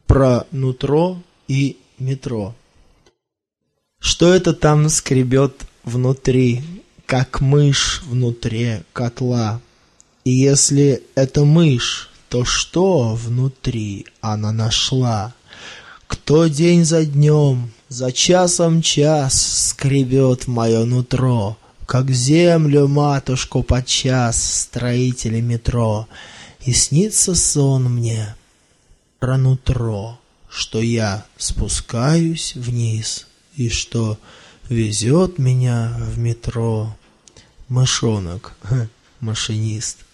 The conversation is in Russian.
про нутро и метро. Что это там скребет внутри, как мышь внутри котла? И если это мышь, то что внутри она нашла? Кто день за днем, за часом час скребет мое нутро, как землю матушку подчас строители метро? И снится сон мне про нутро, что я спускаюсь вниз, и что везет меня в метро мышонок, машинист.